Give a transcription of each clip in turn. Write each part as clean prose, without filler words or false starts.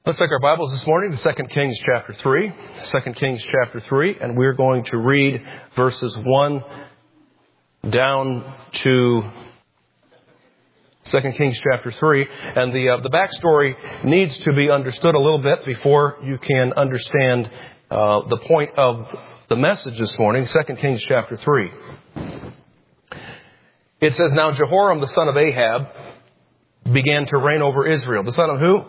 Let's take our Bibles this morning to 2 Kings chapter 3. 2 Kings chapter 3, and we're going to read verses 1 down to 2 Kings chapter 3. And the backstory needs to be understood a little bit before you can understand the point of the message this morning. 2 Kings chapter 3. It says, "Now Jehoram the son of Ahab began to reign over Israel." The son of who?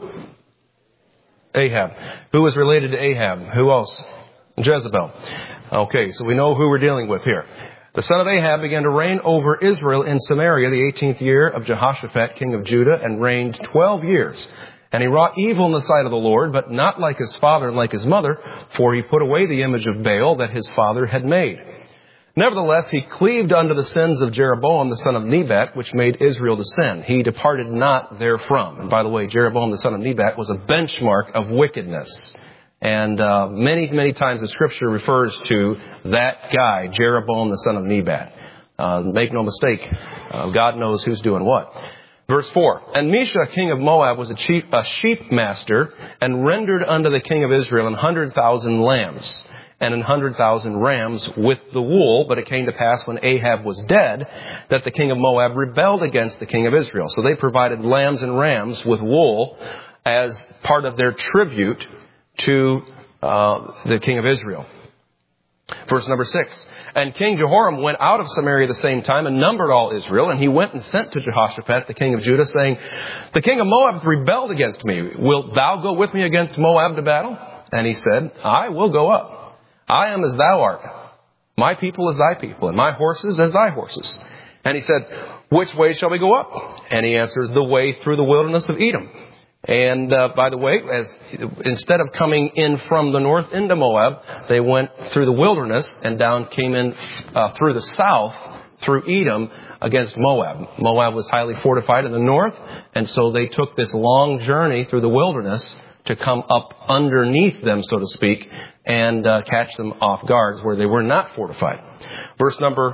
Ahab. Who is related to Ahab? Who else? Jezebel. Okay, so we know who we're dealing with here. The son of Ahab began to reign over Israel in Samaria the 18th year of Jehoshaphat, king of Judah, and reigned 12 years. And he wrought evil in the sight of the Lord, but not like his father and like his mother, for he put away the image of Baal that his father had made. Nevertheless, he cleaved unto the sins of Jeroboam the son of Nebat, which made Israel to sin. He departed not therefrom. And by the way, Jeroboam the son of Nebat was a benchmark of wickedness. And many times the Scripture refers to that guy, Jeroboam the son of Nebat. Make no mistake, God knows who's doing what. Verse 4, "And Mesha, king of Moab, was a sheep master, and rendered unto the king of Israel 100,000 lambs. And 100,000 rams with the wool. But it came to pass when Ahab was dead, that the king of Moab rebelled against the king of Israel." So they provided lambs and rams with wool as part of their tribute to the king of Israel. Verse number 6, "And King Jehoram went out of Samaria the same time, and numbered all Israel. And he went and sent to Jehoshaphat, the king of Judah, saying, The king of Moab hath rebelled against me. Wilt thou go with me against Moab to battle? And he said, I will go up. I am as thou art. My people as thy people, and my horses as thy horses. And he said, Which way shall we go up? And he answered, The way through the wilderness of Edom. And by the way, instead of coming in from the north into Moab, they went through the wilderness and came in through the south, through Edom, against Moab. Moab was highly fortified in the north, and so they took this long journey through the wilderness to come up underneath them, so to speak, and catch them off guards where they were not fortified. Verse number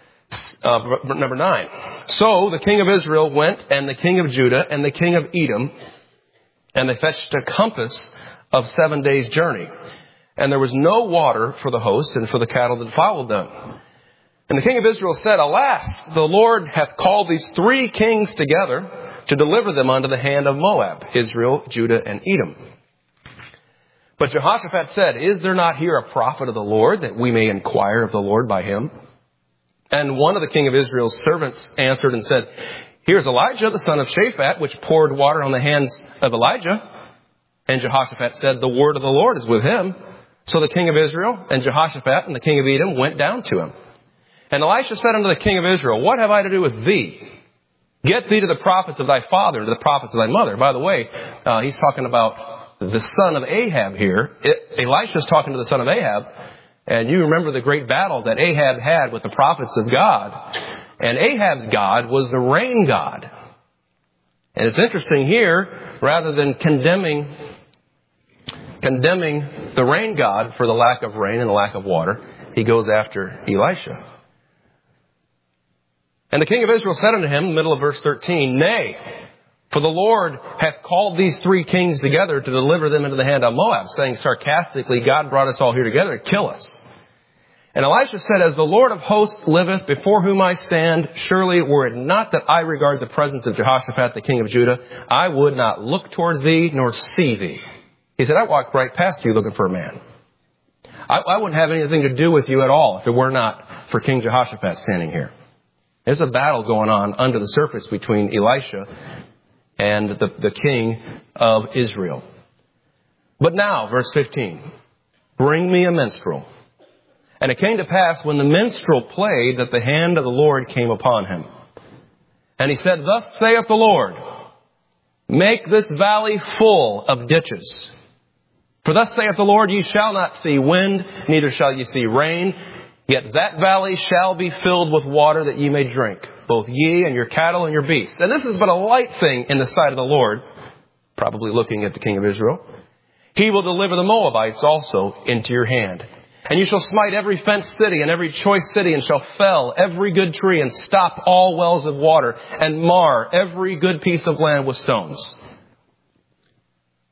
9. "So the king of Israel went, and the king of Judah, and the king of Edom, and they fetched a compass of 7 days' journey. And there was no water for the host and for the cattle that followed them. And the king of Israel said, Alas, the Lord hath called these 3 kings together to deliver them unto the hand of Moab, Israel, Judah, and Edom. But Jehoshaphat said, Is there not here a prophet of the Lord, that we may inquire of the Lord by him? And one of the king of Israel's servants answered and said, Here's Elijah, the son of Shaphat, which poured water on the hands of Elijah. And Jehoshaphat said, The word of the Lord is with him. So the king of Israel and Jehoshaphat and the king of Edom went down to him. And Elisha said unto the king of Israel, What have I to do with thee? Get thee to the prophets of thy father, and to the prophets of thy mother. By the way, he's talking about the son of Ahab here. Elisha's talking to the son of Ahab. And you remember the great battle that Ahab had with the prophets of God. And Ahab's God was the rain god. And it's interesting here, rather than condemning the rain god for the lack of rain and the lack of water, he goes after Elisha. And the king of Israel said unto him, in the middle of verse 13, Nay, for the Lord hath called these 3 kings together to deliver them into the hand of Moab, saying sarcastically, God brought us all here together to kill us. And Elisha said, As the Lord of hosts liveth, before whom I stand, surely were it not that I regard the presence of Jehoshaphat, the king of Judah, I would not look toward thee nor see thee. He said, I walked right past you looking for a man. I wouldn't have anything to do with you at all if it were not for King Jehoshaphat standing here. There's a battle going on under the surface between Elisha and the king of Israel. But now, verse 15, Bring me a minstrel. And it came to pass when the minstrel played that the hand of the Lord came upon him. And he said, Thus saith the Lord, Make this valley full of ditches. For thus saith the Lord, Ye shall not see wind, neither shall ye see rain. Yet that valley shall be filled with water that ye may drink, both ye and your cattle and your beasts. And this is but a light thing in the sight of the Lord, probably looking at the king of Israel. He will deliver the Moabites also into your hand. And you shall smite every fenced city and every choice city, and shall fell every good tree, and stop all wells of water, and mar every good piece of land with stones.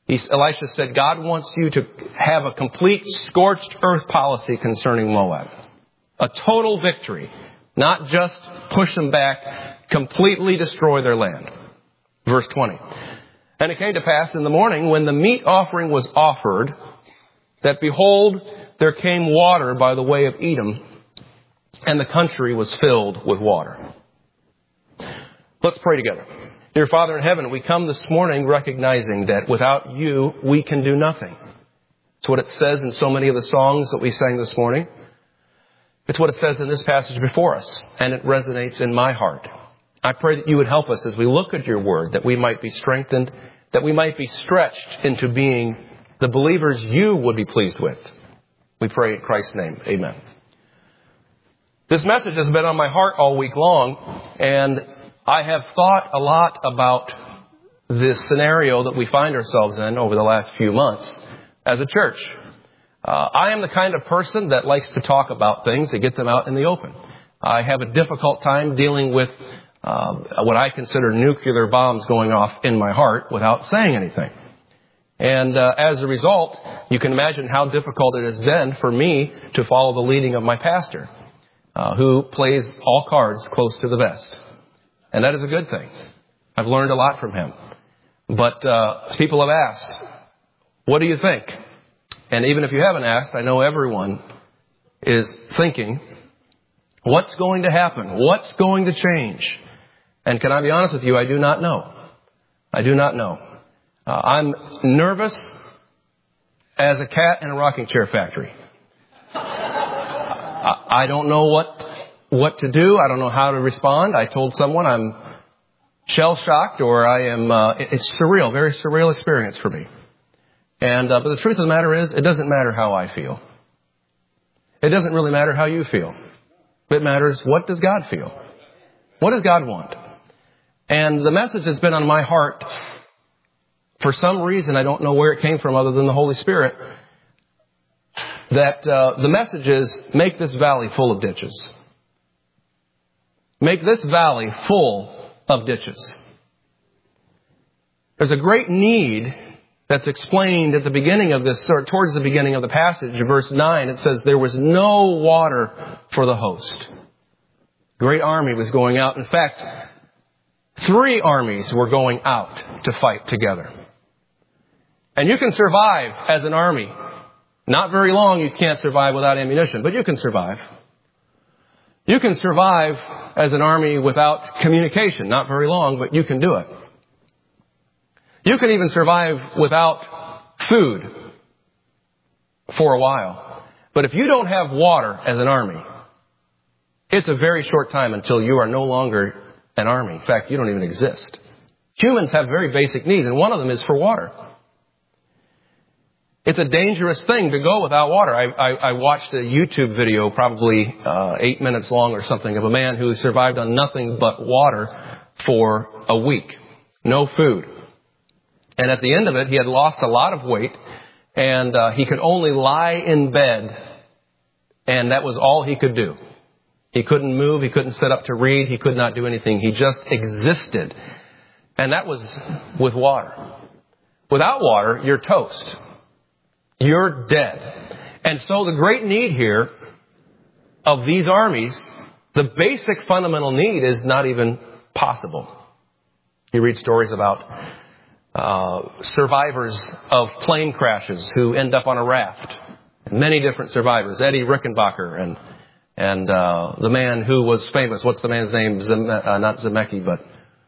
Elisha said, God wants you to have a complete scorched earth policy concerning Moab. A total victory. Not just push them back, completely destroy their land. Verse 20. And it came to pass in the morning when the meat offering was offered, that behold, there came water by the way of Edom, and the country was filled with water. Let's pray together. Dear Father in heaven, we come this morning recognizing that without you, we can do nothing. It's what it says in so many of the songs that we sang this morning. It's what it says in this passage before us, and it resonates in my heart. I pray that you would help us as we look at your word, that we might be strengthened, that we might be stretched into being the believers you would be pleased with. We pray in Christ's name. Amen. This message has been on my heart all week long, and I have thought a lot about this scenario that we find ourselves in over the last few months as a church. I am the kind of person that likes to talk about things to get them out in the open. I have a difficult time dealing with what I consider nuclear bombs going off in my heart without saying anything. And as a result, you can imagine how difficult it has been for me to follow the leading of my pastor, who plays all cards close to the vest. And that is a good thing. I've learned a lot from him. But people have asked, what do you think? And even if you haven't asked, I know everyone is thinking, what's going to happen? What's going to change? And can I be honest with you? I do not know. I do not know. I'm nervous as a cat in a rocking chair factory. I don't know what to do. I don't know how to respond. I told someone I'm shell-shocked, or I am, it's surreal, very surreal experience for me. And, but the truth of the matter is, it doesn't matter how I feel. It doesn't really matter how you feel. It matters, what does God feel? What does God want? And the message has been on my heart for some reason. I don't know where it came from other than the Holy Spirit. That the message is, make this valley full of ditches. Make this valley full of ditches. There's a great need that's explained at the beginning of this, or towards the beginning of the passage, verse 9. It says, there was no water for the host. Great army was going out. In fact, 3 armies were going out to fight together. And you can survive as an army. Not very long, you can't survive without ammunition, but you can survive. You can survive as an army without communication. Not very long, but you can do it. You can even survive without food for a while. But if you don't have water as an army, it's a very short time until you are no longer an army. In fact, you don't even exist. Humans have very basic needs, and one of them is for water. It's a dangerous thing to go without water. I watched a YouTube video, probably 8 minutes long or something, of a man who survived on nothing but water for a week. No food. And at the end of it, he had lost a lot of weight, and he could only lie in bed, and that was all he could do. He couldn't move. He couldn't sit up to read. He could not do anything. He just existed. And that was with water. Without water, you're toast. You're dead. And so the great need here of these armies, the basic fundamental need is not even possible. You read stories about survivors of plane crashes who end up on a raft. Many different survivors. Eddie Rickenbacker and the man who was famous. What's the man's name? Not Zemeckis, but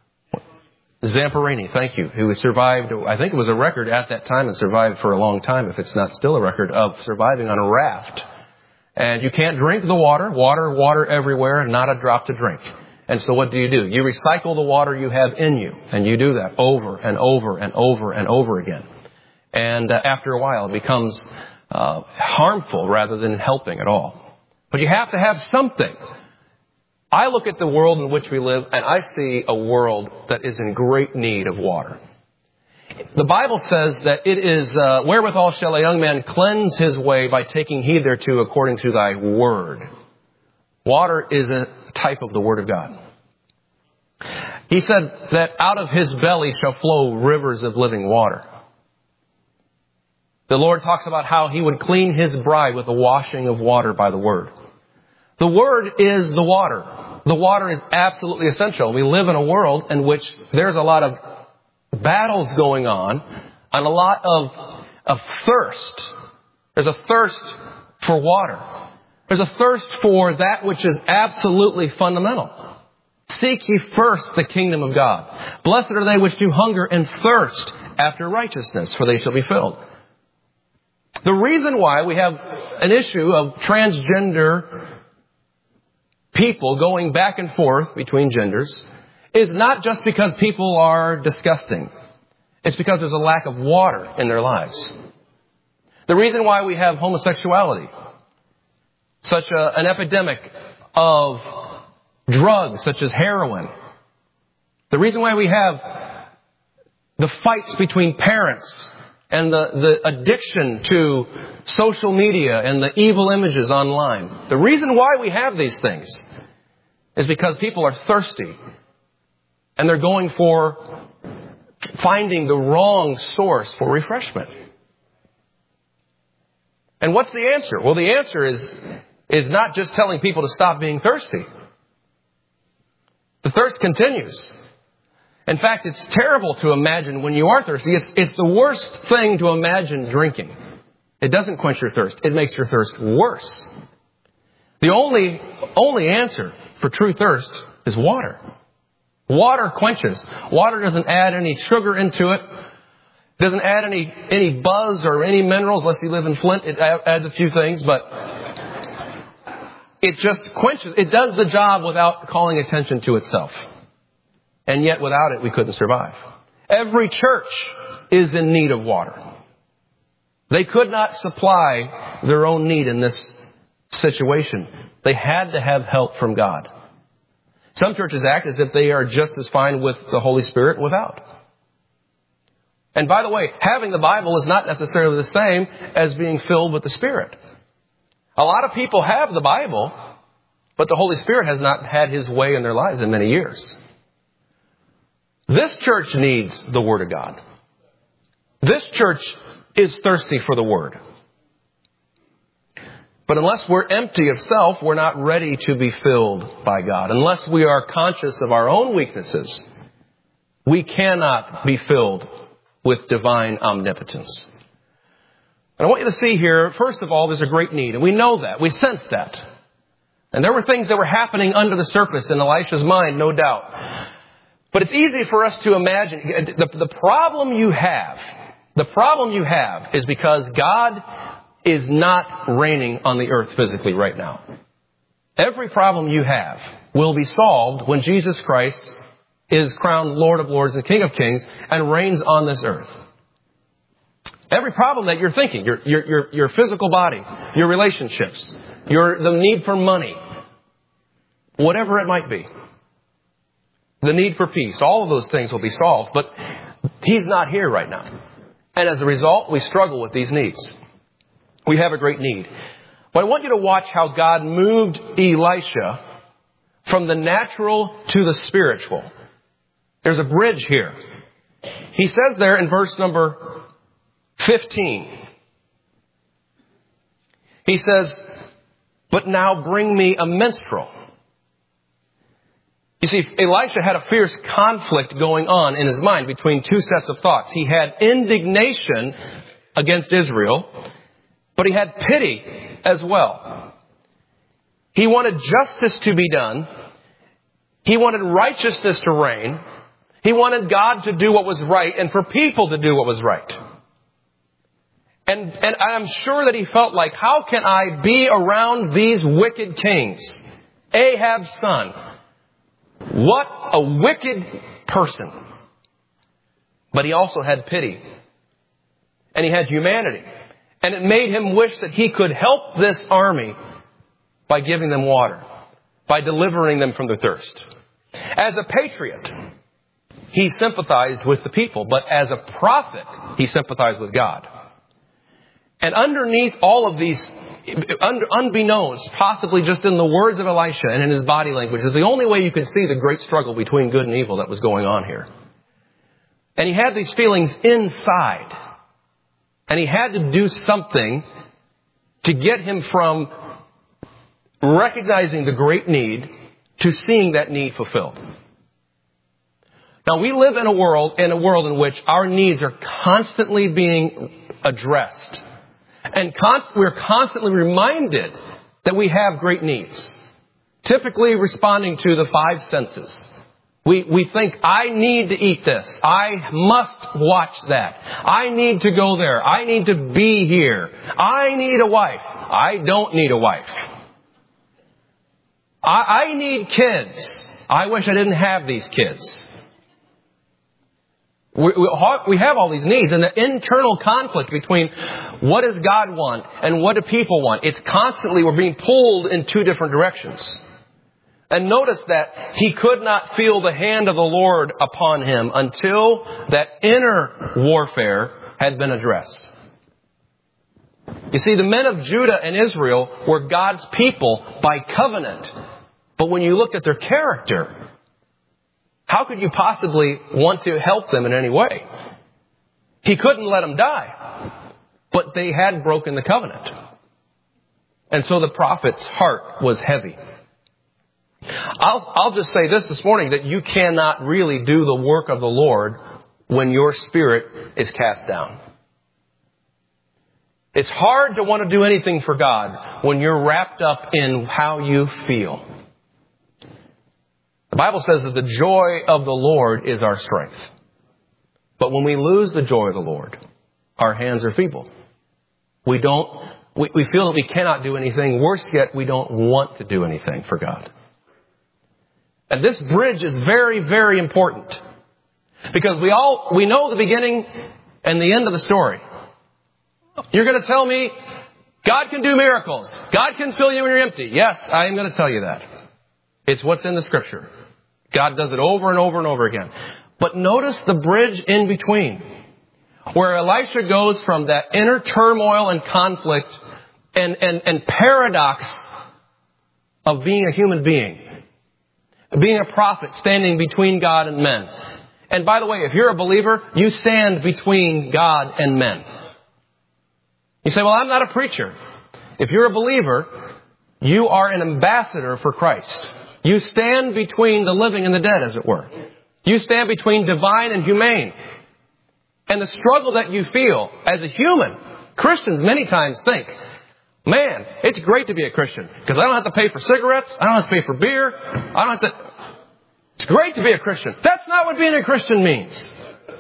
Zamperini. Thank you. Who survived, I think it was a record at that time, and survived for a long time, if it's not still a record, of surviving on a raft. And you can't drink the water. Water everywhere, and not a drop to drink. And so what do? You recycle the water you have in you. And you do that over and over and over and over again. And after a while, it becomes harmful rather than helping at all. But you have to have something. I look at the world in which we live, and I see a world that is in great need of water. The Bible says that it is, wherewithal shall a young man cleanse his way by taking heed thereto according to thy word. Water is a type of the Word of God. He said that out of his belly shall flow rivers of living water. The Lord talks about how He would clean His bride with the washing of water by the Word. The Word is the water. The water is absolutely essential. We live in a world in which there's a lot of battles going on and a lot of thirst. There's a thirst for water. There's a thirst for that which is absolutely fundamental. Seek ye first the kingdom of God. Blessed are they which do hunger and thirst after righteousness, for they shall be filled. The reason why we have an issue of transgender people going back and forth between genders is not just because people are disgusting. It's because there's a lack of water in their lives. The reason why we have homosexuality, such an epidemic of drugs such as heroin, the reason why we have the fights between parents and the addiction to social media and the evil images online. The reason why we have these things is because people are thirsty and they're going for finding the wrong source for refreshment. And what's the answer? Well, the answer is not just telling people to stop being thirsty. The thirst continues. In fact, it's terrible to imagine when you are thirsty. It's the worst thing to imagine drinking. It doesn't quench your thirst. It makes your thirst worse. The only answer for true thirst is water. Water quenches. Water doesn't add any sugar into it. Doesn't add any buzz or any minerals unless you live in Flint. It adds a few things, but it just quenches. It does the job without calling attention to itself. And yet without it, we couldn't survive. Every church is in need of water. They could not supply their own need in this situation. They had to have help from God. Some churches act as if they are just as fine with the Holy Spirit without. And by the way, having the Bible is not necessarily the same as being filled with the Spirit. A lot of people have the Bible, but the Holy Spirit has not had His way in their lives in many years. This church needs the Word of God. This church is thirsty for the Word. But unless we're empty of self, we're not ready to be filled by God. Unless we are conscious of our own weaknesses, we cannot be filled with divine omnipotence. And I want you to see here, first of all, there's a great need. And we know that. We sense that. And there were things that were happening under the surface in Elisha's mind, no doubt. But it's easy for us to imagine. The problem you have is because God is not reigning on the earth physically right now. Every problem you have will be solved when Jesus Christ is crowned Lord of Lords and King of Kings and reigns on this earth. Every problem that you're thinking, your physical body, your relationships, the need for money, whatever it might be, the need for peace, all of those things will be solved, but He's not here right now. And as a result, we struggle with these needs. We have a great need. But I want you to watch how God moved Elisha from the natural to the spiritual. There's a bridge here. He says there in verse number 15, he says, "But now bring me a minstrel." You see, Elisha had a fierce conflict going on in his mind between two sets of thoughts. He had indignation against Israel, but he had pity as well. He wanted justice to be done. He wanted righteousness to reign. He wanted God to do what was right and for people to do what was right. And I'm sure that he felt like, how can I be around these wicked kings? Ahab's son. What a wicked person. But he also had pity. And he had humanity. And it made him wish that he could help this army by giving them water, by delivering them from their thirst. As a patriot, he sympathized with the people, but as a prophet, he sympathized with God. And underneath all of these, unbeknownst, possibly just in the words of Elisha and in his body language, is the only way you can see the great struggle between good and evil that was going on here. And he had these feelings inside. And he had to do something to get him from recognizing the great need to seeing that need fulfilled. Now, we live in a world in which our needs are constantly being addressed. And we're constantly reminded that we have great needs. Typically responding to the five senses. We think, I need to eat this. I must watch that. I need to go there. I need to be here. I need a wife. I don't need a wife. I need kids. I wish I didn't have these kids. We have all these needs, and the internal conflict between what does God want and what do people want, it's constantly, we're being pulled in two different directions. And notice that he could not feel the hand of the Lord upon him until that inner warfare had been addressed. You see, the men of Judah and Israel were God's people by covenant. But when you looked at their character, how could you possibly want to help them in any way? He couldn't let them die. But they had broken the covenant. And so the prophet's heart was heavy. I'll just say this morning, that you cannot really do the work of the Lord when your spirit is cast down. It's hard to want to do anything for God when you're wrapped up in how you feel. The Bible says that the joy of the Lord is our strength. But when we lose the joy of the Lord, our hands are feeble. We feel that we cannot do anything. Worse yet, we don't want to do anything for God. And this bridge is very, very important. Because we know the beginning and the end of the story. You're going to tell me, God can do miracles. God can fill you when you're empty. Yes, I am going to tell you that. It's what's in the Scripture. God does it over and over and over again. But notice the bridge in between, where Elisha goes from that inner turmoil and conflict and paradox of being a human being, being a prophet standing between God and men. And by the way, if you're a believer, you stand between God and men. You say, well, I'm not a preacher. If you're a believer, you are an ambassador for Christ. You stand between the living and the dead, as it were. You stand between divine and humane. And the struggle that you feel as a human, Christians many times think, man, it's great to be a Christian because I don't have to pay for cigarettes. I don't have to pay for beer. It's great to be a Christian. That's not what being a Christian means.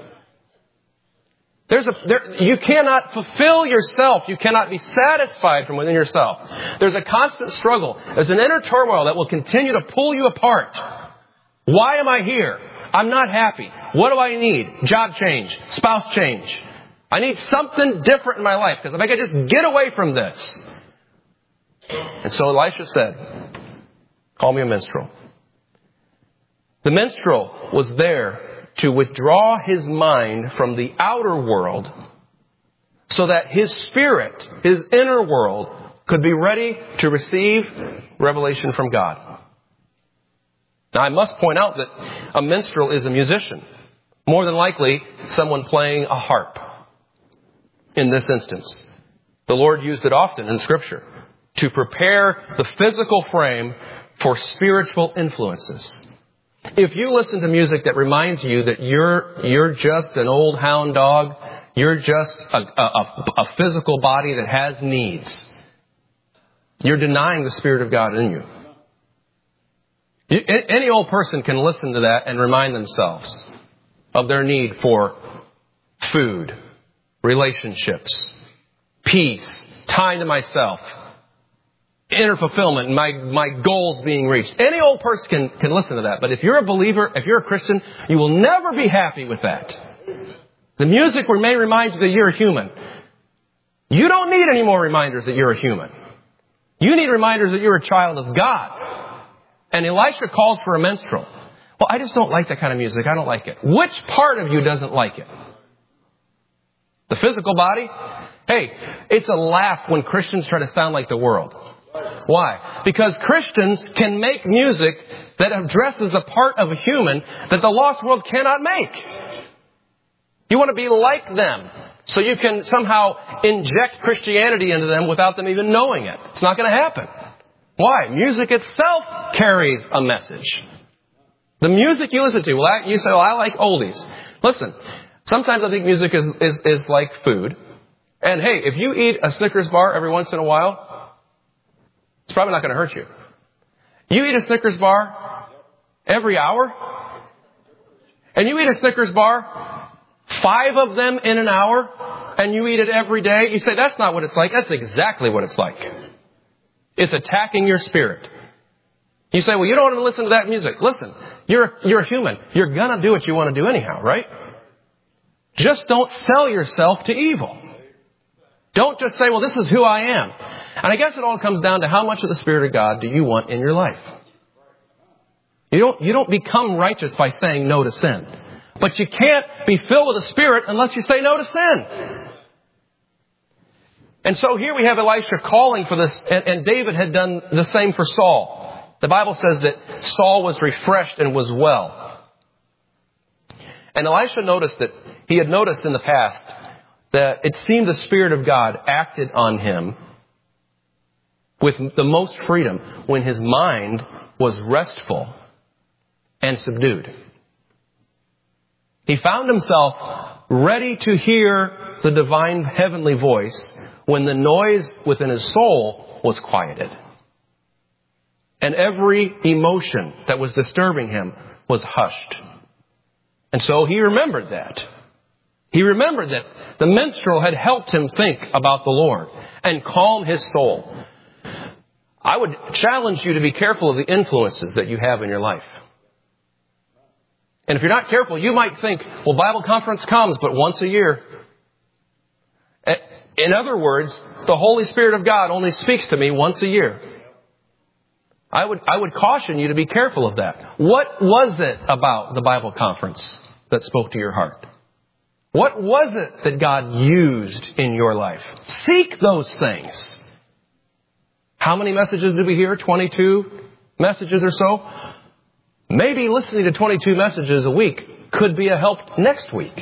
You cannot fulfill yourself. You cannot be satisfied from within yourself. There's a constant struggle. There's an inner turmoil that will continue to pull you apart. Why am I here? I'm not happy. What do I need? Job change. Spouse change. I need something different in my life because if I could just get away from this. And so Elisha said, call me a minstrel. The minstrel was there to withdraw his mind from the outer world so that his spirit, his inner world, could be ready to receive revelation from God. Now, I must point out that a minstrel is a musician. More than likely, someone playing a harp. In this instance, the Lord used it often in Scripture to prepare the physical frame for spiritual influences. If you listen to music that reminds you that you're just an old hound dog, you're just a physical body that has needs, you're denying the Spirit of God in you. Any old person can listen to that and remind themselves of their need for food, relationships, peace, time to myself, inner fulfillment, my goals being reached. Any old person can listen to that. But if you're a believer, if you're a Christian, you will never be happy with that. The music may remind you that you're a human. You don't need any more reminders that you're a human. You need reminders that you're a child of God. And Elisha called for a minstrel. Well, I just don't like that kind of music. I don't like it. Which part of you doesn't like it? The physical body? Hey, it's a laugh when Christians try to sound like the world. Why? Because Christians can make music that addresses a part of a human that the lost world cannot make. You want to be like them. so you can somehow inject Christianity into them without them even knowing it. It's not going to happen. Why? Music itself carries a message. The music you listen to, you say, I like oldies. Listen, sometimes I think music is like food. And hey, if you eat a Snickers bar every once in a while, it's probably not going to hurt you. You eat a Snickers bar every hour, and you eat a Snickers bar, 5 of them in an hour, and you eat it every day, you say, that's not what it's like. That's exactly what it's like. It's attacking your spirit. You say, well, you don't want to listen to that music. Listen, you're a human. You're going to do what you want to do anyhow, right? Just don't sell yourself to evil. Don't just say, well, this is who I am. And I guess it all comes down to how much of the Spirit of God do you want in your life. You don't become righteous by saying no to sin. But you can't be filled with the Spirit unless you say no to sin. And so here we have Elisha calling for this, and David had done the same for Saul. The Bible says that Saul was refreshed and was well. And Elisha noticed that he had noticed in the past that it seemed the Spirit of God acted on him with the most freedom when his mind was restful and subdued. He found himself ready to hear the divine heavenly voice when the noise within his soul was quieted. And every emotion that was disturbing him was hushed. And so he remembered that. He remembered that the minstrel had helped him think about the Lord and calm his soul. I would challenge you to be careful of the influences that you have in your life. And if you're not careful, you might think, well, Bible conference comes, but once a year. In other words, the Holy Spirit of God only speaks to me once a year. I would caution you to be careful of that. What was it about the Bible conference that spoke to your heart? What was it that God used in your life? Seek those things. How many messages did we hear? 22 messages or so? Maybe listening to 22 messages a week could be a help next week.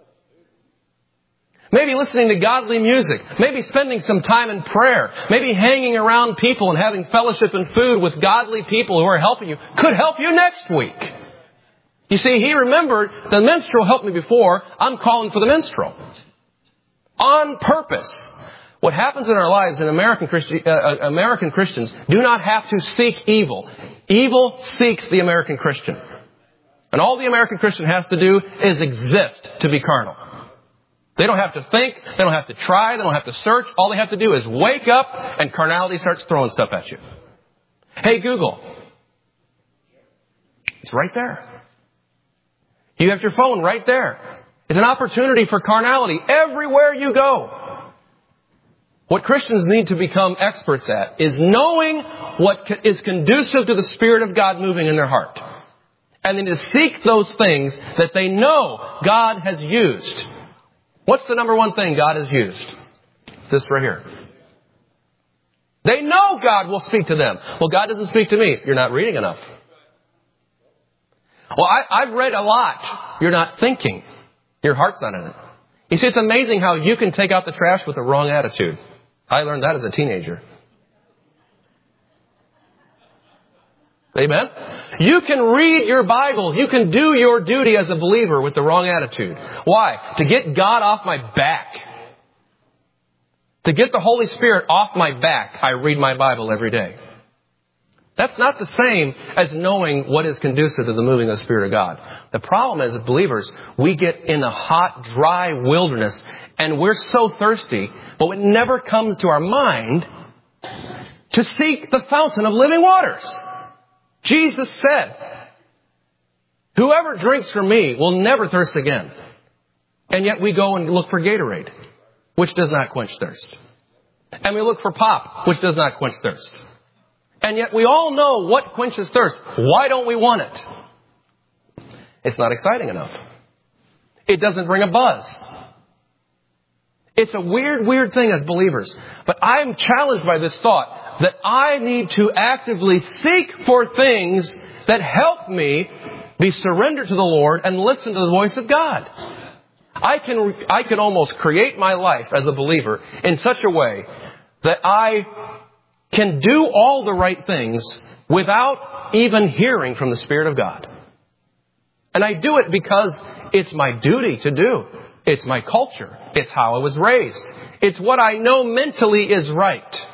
Maybe listening to godly music. Maybe spending some time in prayer. Maybe hanging around people and having fellowship and food with godly people who are helping you could help you next week. You see, he remembered the minstrel helped me before. I'm calling for the minstrel. On purpose. What happens in our lives in American Christians do not have to seek evil. Evil seeks the American Christian. And all the American Christian has to do is exist to be carnal. They don't have to think. They don't have to try. They don't have to search. All they have to do is wake up and carnality starts throwing stuff at you. Hey, Google. It's right there. You have your phone right there. It's an opportunity for carnality everywhere you go. What Christians need to become experts at is knowing what is conducive to the Spirit of God moving in their heart. And then to seek those things that they know God has used. What's the number one thing God has used? This right here. They know God will speak to them. Well, God doesn't speak to me. You're not reading enough. Well, I've read a lot. You're not thinking. Your heart's not in it. You see, it's amazing how you can take out the trash with the wrong attitude. I learned that as a teenager. Amen? You can read your Bible. You can do your duty as a believer with the wrong attitude. Why? To get God off my back. To get the Holy Spirit off my back, I read my Bible every day. That's not the same as knowing what is conducive to the moving of the Spirit of God. The problem is, as believers, we get in a hot, dry wilderness, and we're so thirsty, but it never comes to our mind to seek the fountain of living waters. Jesus said, whoever drinks from me will never thirst again. And yet we go and look for Gatorade, which does not quench thirst. And we look for pop, which does not quench thirst. And yet we all know what quenches thirst. Why don't we want it? It's not exciting enough. It doesn't bring a buzz. It's a weird thing as believers. But I'm challenged by this thought that I need to actively seek for things that help me be surrendered to the Lord and listen to the voice of God. I can almost create my life as a believer in such a way that I can do all the right things without even hearing from the Spirit of God. And I do it because it's my duty to do. It's my culture. It's how I was raised. It's what I know mentally is right.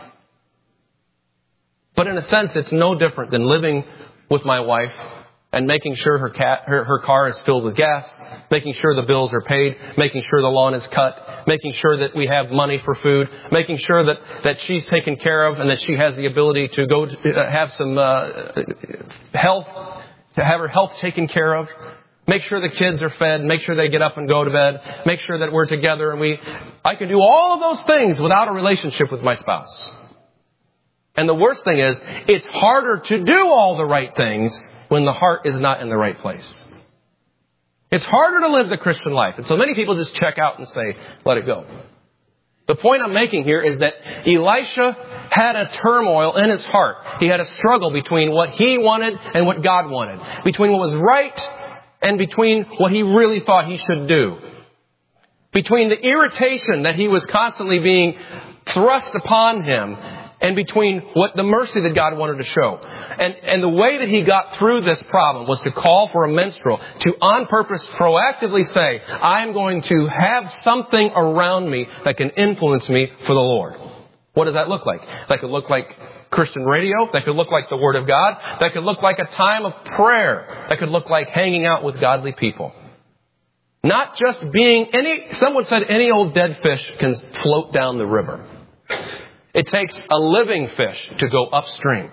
But in a sense, it's no different than living with my wife and making sure her car is filled with gas, making sure the bills are paid, making sure the lawn is cut, making sure that we have money for food, making sure that she's taken care of and that she has the ability to go have some health, to have her health taken care of. Make sure the kids are fed, make sure they get up and go to bed, make sure that we're together, and I can do all of those things without a relationship with my spouse. And the worst thing is, it's harder to do all the right things when the heart is not in the right place. It's harder to live the Christian life. And so many people just check out and say, let it go. The point I'm making here is that Elisha had a turmoil in his heart. He had a struggle between what he wanted and what God wanted. Between what was right and between what he really thought he should do. Between the irritation that he was constantly being thrust upon him and between what the mercy that God wanted to show. And the way that he got through this problem was to call for a minstrel to on purpose proactively say, I'm going to have something around me that can influence me for the Lord. What does that look like? That could look like Christian radio. That could look like the Word of God. That could look like a time of prayer. That could look like hanging out with godly people. Not just being someone said any old dead fish can float down the river. It takes a living fish to go upstream.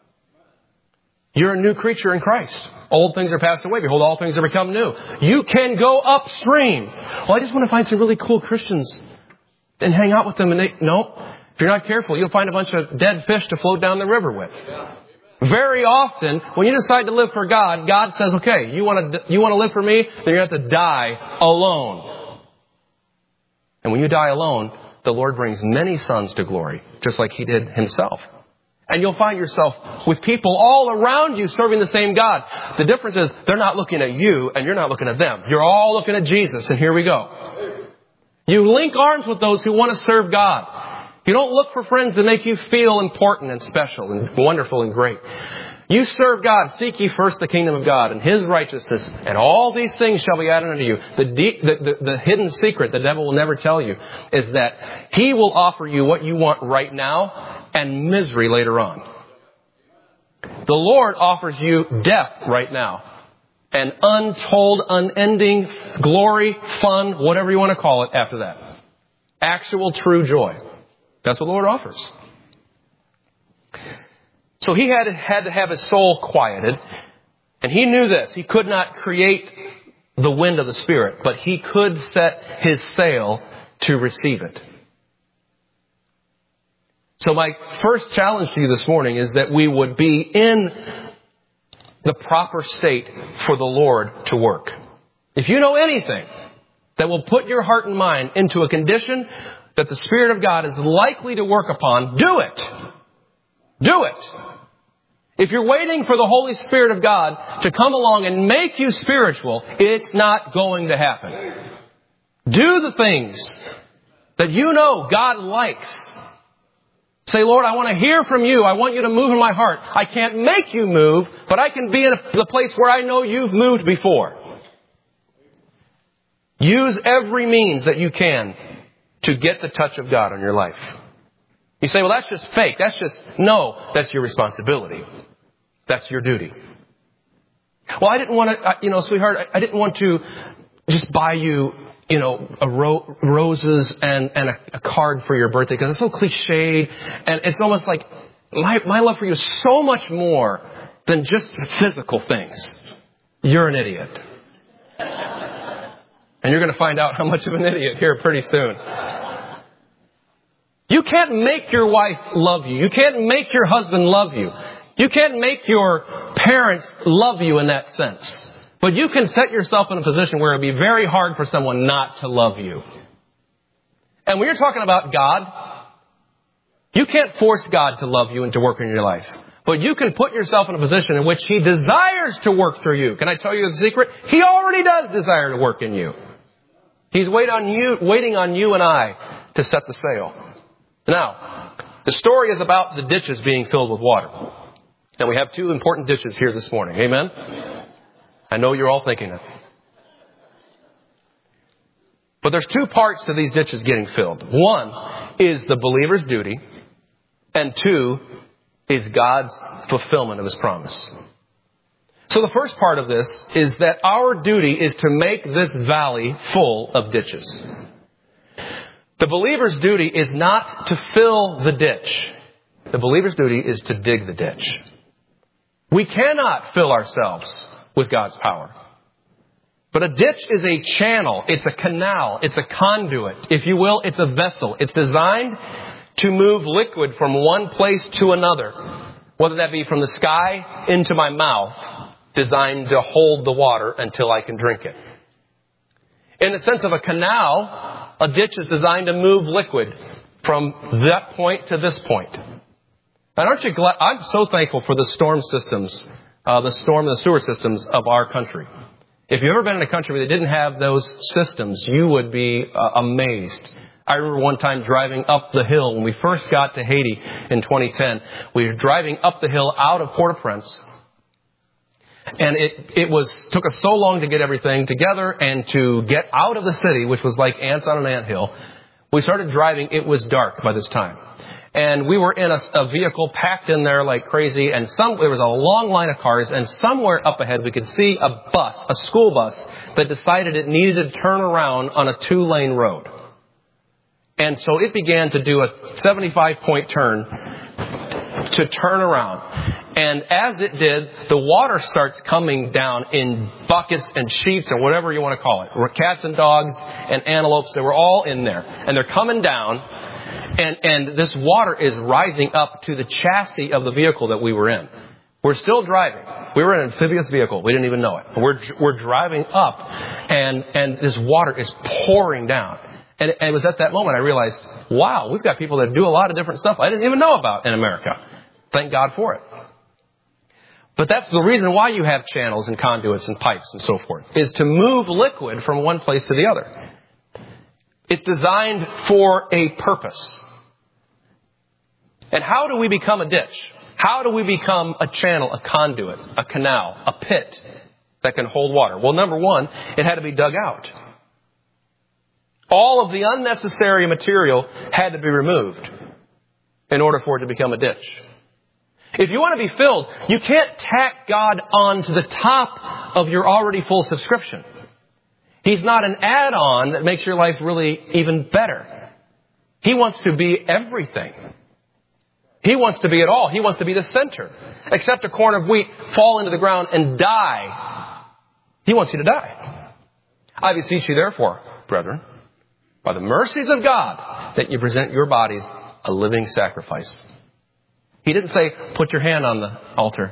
You're a new creature in Christ. Old things are passed away. Behold, all things are become new. You can go upstream. Well, I just want to find some really cool Christians and hang out with them. No. If you're not careful, you'll find a bunch of dead fish to float down the river with. Very often, when you decide to live for God, God says, okay, you want to live for me? Then you have to die alone. And when you die alone, the Lord brings many sons to glory, just like He did Himself. And you'll find yourself with people all around you serving the same God. The difference is they're not looking at you and you're not looking at them. You're all looking at Jesus, and here we go. You link arms with those who want to serve God. You don't look for friends to make you feel important and special and wonderful and great. You serve God. Seek ye first the kingdom of God and His righteousness, and all these things shall be added unto you. The hidden secret the devil will never tell you is that he will offer you what you want right now and misery later on. The Lord offers you death right now and untold, unending glory, fun, whatever you want to call it after that. Actual, true joy. That's what the Lord offers. So he had to have his soul quieted. And he knew this. He could not create the wind of the Spirit, but he could set his sail to receive it. So my first challenge to you this morning is that we would be in the proper state for the Lord to work. If you know anything that will put your heart and mind into a condition that the Spirit of God is likely to work upon, do it. Do it. If you're waiting for the Holy Spirit of God to come along and make you spiritual, it's not going to happen. Do the things that you know God likes. Say, Lord, I want to hear from you. I want you to move in my heart. I can't make you move, but I can be in the place where I know you've moved before. Use every means that you can to get the touch of God on your life. You say, well, that's just fake. No, that's your responsibility. That's your duty. Well, I didn't want to, sweetheart, I didn't want to just buy you, roses and a card for your birthday because it's so cliched. And it's almost like my love for you is so much more than just physical things. You're an idiot. And you're going to find out how much of an idiot here pretty soon. You can't make your wife love you. You can't make your husband love you. You can't make your parents love you in that sense. But you can set yourself in a position where it would be very hard for someone not to love you. And when you're talking about God, you can't force God to love you and to work in your life. But you can put yourself in a position in which He desires to work through you. Can I tell you the secret? He already does desire to work in you. He's waiting on you and I to set the sail. Now, the story is about the ditches being filled with water. And we have two important ditches here this morning. Amen? I know you're all thinking it. But there's two parts to these ditches getting filled. One is the believer's duty, and two is God's fulfillment of His promise. So the first part of this is that our duty is to make this valley full of ditches. The believer's duty is not to fill the ditch. The believer's duty is to dig the ditch. We cannot fill ourselves with God's power. But a ditch is a channel. It's a canal. It's a conduit. If you will, it's a vessel. It's designed to move liquid from one place to another. Whether that be from the sky into my mouth, designed to hold the water until I can drink it. In the sense of a canal, a ditch is designed to move liquid from that point to this point. And aren't you glad? I'm so thankful for the storm systems, the sewer systems of our country. If you've ever been in a country where they didn't have those systems, you would be amazed. I remember one time driving up the hill when we first got to Haiti in 2010. We were driving up the hill out of Port-au-Prince. And it took us so long to get everything together and to get out of the city, which was like ants on an anthill. We started driving. It was dark by this time. And we were in a vehicle packed in there like crazy. And there was a long line of cars. And somewhere up ahead, we could see a school bus that decided it needed to turn around on a 2-lane road. And so it began to do a 75-point turn to turn around. And as it did, the water starts coming down in buckets and sheets or whatever you want to call it. Cats and dogs and antelopes, they were all in there. And they're coming down. And this water is rising up to the chassis of the vehicle that we were in. We're still driving. We were in an amphibious vehicle. We didn't even know it. We're driving up. And this water is pouring down. And it was at that moment I realized, wow, we've got people that do a lot of different stuff I didn't even know about in America. Thank God for it. But that's the reason why you have channels and conduits and pipes and so forth, is to move liquid from one place to the other. It's designed for a purpose. And how do we become a ditch? How do we become a channel, a conduit, a canal, a pit that can hold water? Well, number one, it had to be dug out. All of the unnecessary material had to be removed in order for it to become a ditch. If you want to be filled, you can't tack God on to the top of your already full subscription. He's not an add-on that makes your life really even better. He wants to be everything. He wants to be it all. He wants to be the center. Except a corn of wheat fall into the ground and die. He wants you to die. I beseech you therefore, brethren, by the mercies of God, that you present your bodies a living sacrifice. He didn't say, put your hand on the altar.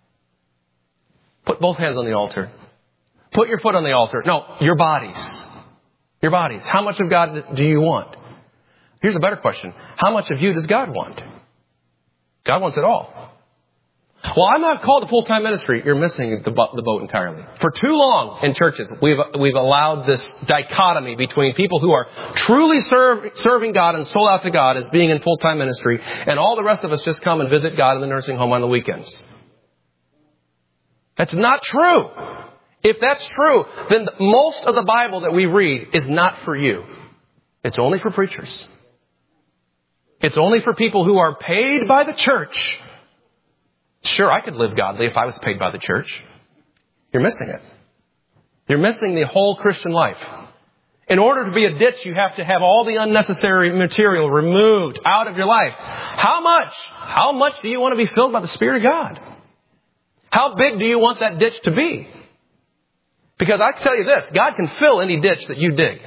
Put both hands on the altar. Put your foot on the altar. No, your bodies. Your bodies. How much of God do you want? Here's a better question. How much of you does God want? God wants it all. Well, I'm not called to full-time ministry. You're missing the boat entirely. For too long in churches, we've allowed this dichotomy between people who are truly serving God and sold out to God as being in full-time ministry, and all the rest of us just come and visit God in the nursing home on the weekends. That's not true. If that's true, then most of the Bible that we read is not for you. It's only for preachers. It's only for people who are paid by the church. Sure, I could live godly if I was paid by the church. You're missing it. You're missing the whole Christian life. In order to be a ditch, you have to have all the unnecessary material removed out of your life. How much? How much do you want to be filled by the Spirit of God? How big do you want that ditch to be? Because I can tell you this, God can fill any ditch that you dig.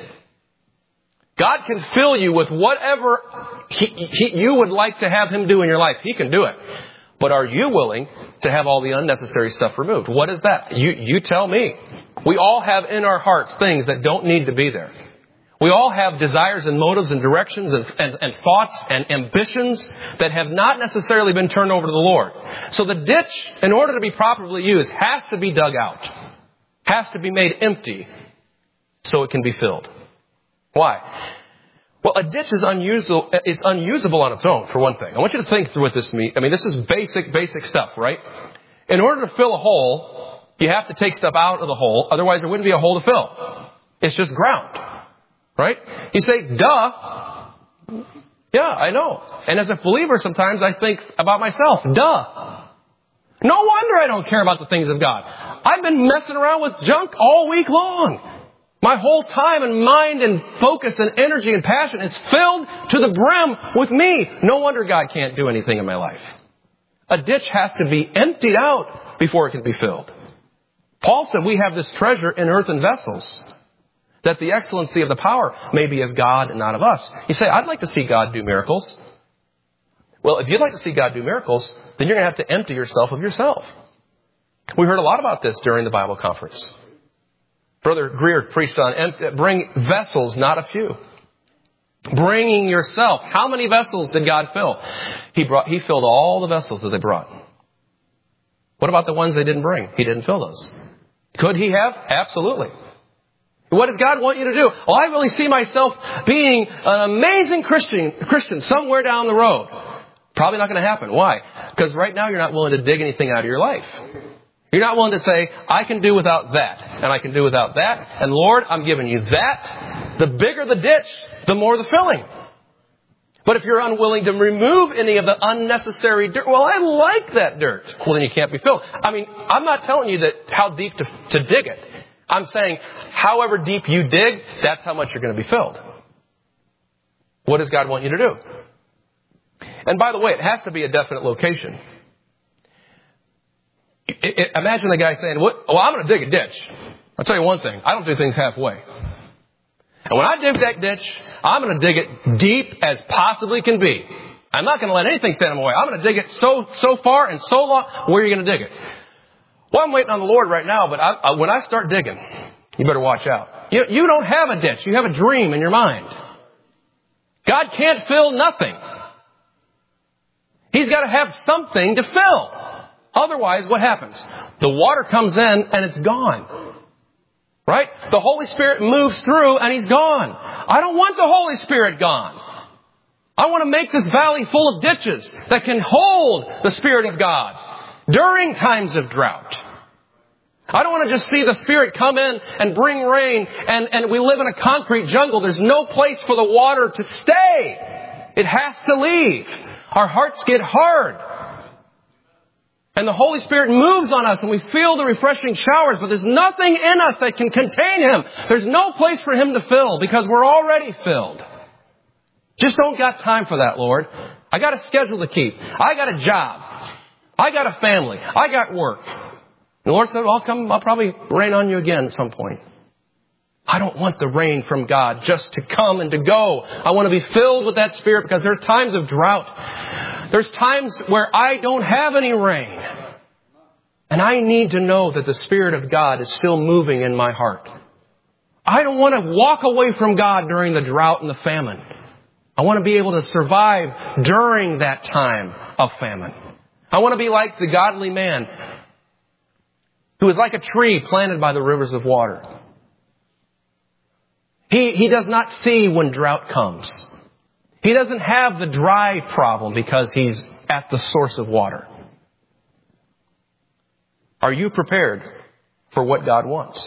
God can fill you with whatever you would like to have Him do in your life. He can do it. But are you willing to have all the unnecessary stuff removed? What is that? You tell me. We all have in our hearts things that don't need to be there. We all have desires and motives and directions and thoughts and ambitions that have not necessarily been turned over to the Lord. So the ditch, in order to be properly used, has to be dug out. Has to be made empty so it can be filled. Why? Well, a ditch is unusable. It's unusable on its own, for one thing. I want you to think through what this means. I mean, this is basic stuff, right? In order to fill a hole, you have to take stuff out of the hole. Otherwise, there wouldn't be a hole to fill. It's just ground, right? You say, duh. Yeah, I know. And as a believer, sometimes I think about myself, duh. No wonder I don't care about the things of God. I've been messing around with junk all week long. My whole time and mind and focus and energy and passion is filled to the brim with me. No wonder God can't do anything in my life. A ditch has to be emptied out before it can be filled. Paul said we have this treasure in earthen vessels, that the excellency of the power may be of God and not of us. You say, I'd like to see God do miracles. Well, if you'd like to see God do miracles, then you're going to have to empty yourself of yourself. We heard a lot about this during the Bible conference. Brother Greer preached on bring vessels, not a few. Bringing yourself. How many vessels did God fill? He filled all the vessels that they brought. What about the ones they didn't bring? He didn't fill those. Could he have? Absolutely. What does God want you to do? Well, I really see myself being an amazing Christian somewhere down the road. Probably not going to happen. Why? Because right now you're not willing to dig anything out of your life. You're not willing to say, I can do without that, and I can do without that, and Lord, I'm giving you that. The bigger the ditch, the more the filling. But if you're unwilling to remove any of the unnecessary dirt, well, I like that dirt. Well, then you can't be filled. I mean, I'm not telling you that how deep to dig it. I'm saying, however deep you dig, that's how much you're going to be filled. What does God want you to do? And by the way, it has to be a definite location. Imagine the guy saying, well, I'm going to dig a ditch. I'll tell you one thing. I don't do things halfway. And when I dig that ditch, I'm going to dig it deep as possibly can be. I'm not going to let anything stand in my way. I'm going to dig it so far and so long. Where are you going to dig it? Well, I'm waiting on the Lord right now, but when I start digging, you better watch out. You don't have a ditch. You have a dream in your mind. God can't fill nothing. He's got to have something to fill. Otherwise, what happens? The water comes in and it's gone. Right? The Holy Spirit moves through and He's gone. I don't want the Holy Spirit gone. I want to make this valley full of ditches that can hold the Spirit of God during times of drought. I don't want to just see the Spirit come in and bring rain and we live in a concrete jungle. There's no place for the water to stay. It has to leave. Our hearts get hard. And the Holy Spirit moves on us and we feel the refreshing showers, but there's nothing in us that can contain Him. There's no place for Him to fill because we're already filled. Just don't got time for that, Lord. I got a schedule to keep. I got a job. I got a family. I got work. And the Lord said, well, I'll probably rain on you again at some point. I don't want the rain from God just to come and to go. I want to be filled with that Spirit because there's times of drought. There's times where I don't have any rain. And I need to know that the Spirit of God is still moving in my heart. I don't want to walk away from God during the drought and the famine. I want to be able to survive during that time of famine. I want to be like the godly man who is like a tree planted by the rivers of water. He does not see when drought comes. He doesn't have the dry problem because he's at the source of water. Are you prepared for what God wants?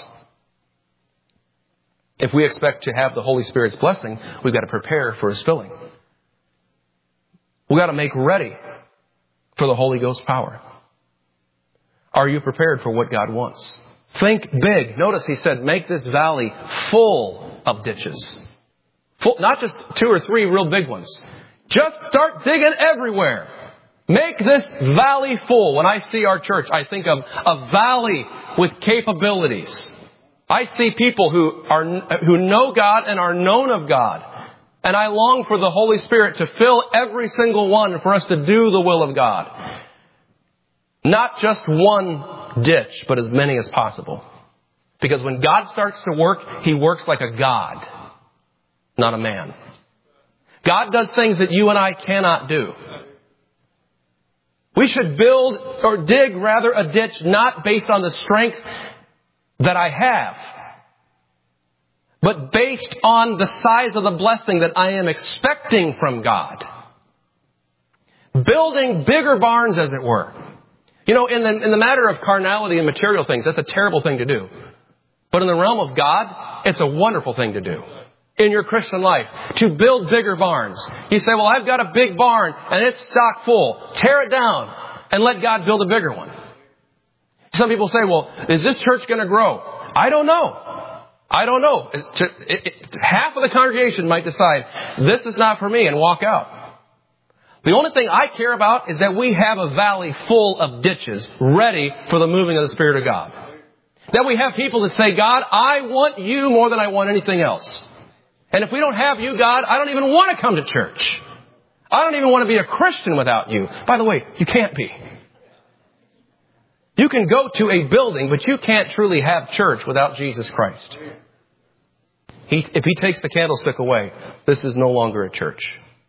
If we expect to have the Holy Spirit's blessing, we've got to prepare for His filling. We've got to make ready for the Holy Ghost power. Are you prepared for what God wants? Think big. Notice He said, make this valley full of ditches. Full, not just 2 or 3 real big ones. Just start digging everywhere. Make this valley full. When I see our church, I think of a valley with capabilities. I see people who know God and are known of God. And I long for the Holy Spirit to fill every single one for us to do the will of God. Not just one ditch, but as many as possible. Because when God starts to work, He works like a God, not a man. God does things that you and I cannot do. We should build or dig rather a ditch not based on the strength that I have, but based on the size of the blessing that I am expecting from God. Building bigger barns, as it were. You know, in the matter of carnality and material things, that's a terrible thing to do. But in the realm of God, it's a wonderful thing to do. In your Christian life, to build bigger barns. You say, well, I've got a big barn and it's stock full. Tear it down and let God build a bigger one. Some people say, well, is this church going to grow? I don't know. I don't know. Half of the congregation might decide, this is not for me, and walk out. The only thing I care about is that we have a valley full of ditches ready for the moving of the Spirit of God. That we have people that say, God, I want you more than I want anything else. And if we don't have you, God, I don't even want to come to church. I don't even want to be a Christian without you. By the way, you can't be. You can go to a building, but you can't truly have church without Jesus Christ. If He takes the candlestick away, this is no longer a church.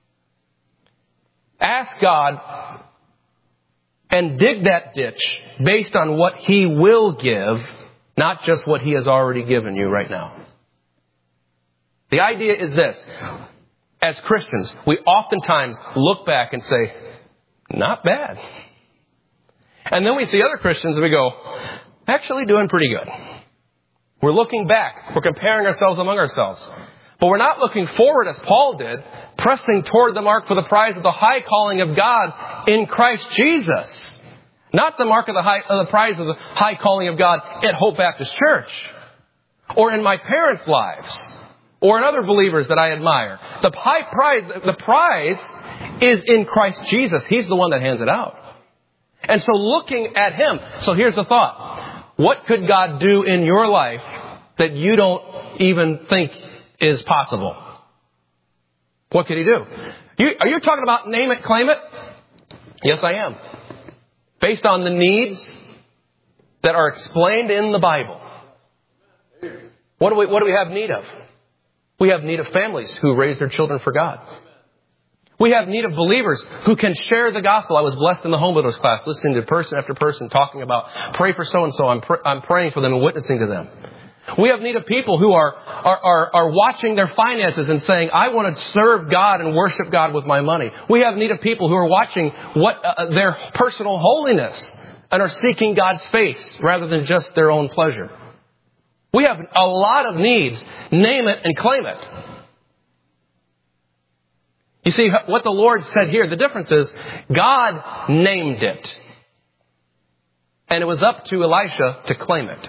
Ask God and dig that ditch based on what He will give, not just what He has already given you right now. The idea is this. As Christians, we oftentimes look back and say, not bad. And then we see other Christians and we go, actually doing pretty good. We're looking back. We're comparing ourselves among ourselves. But we're not looking forward as Paul did, pressing toward the mark for the prize of the high calling of God in Christ Jesus. Not the mark of the prize of the high calling of God at Hope Baptist Church. Or in my parents' lives. Or in other believers that I admire. The prize is in Christ Jesus. He's the one that hands it out. And so looking at Him. So here's the thought. What could God do in your life that you don't even think is possible? What could He do? Are you talking about name it, claim it? Yes, I am. Based on the needs that are explained in the Bible. What do we have need of? We have need of families who raise their children for God. We have need of believers who can share the gospel. I was blessed in the home widows class, listening to person after person talking about, pray for so-and-so. I'm praying for them and witnessing to them. We have need of people who are watching their finances and saying, I want to serve God and worship God with my money. We have need of people who are watching their personal holiness and are seeking God's face rather than just their own pleasure. We have a lot of needs. Name it and claim it. You see, what the Lord said here, the difference is God named it. And it was up to Elisha to claim it.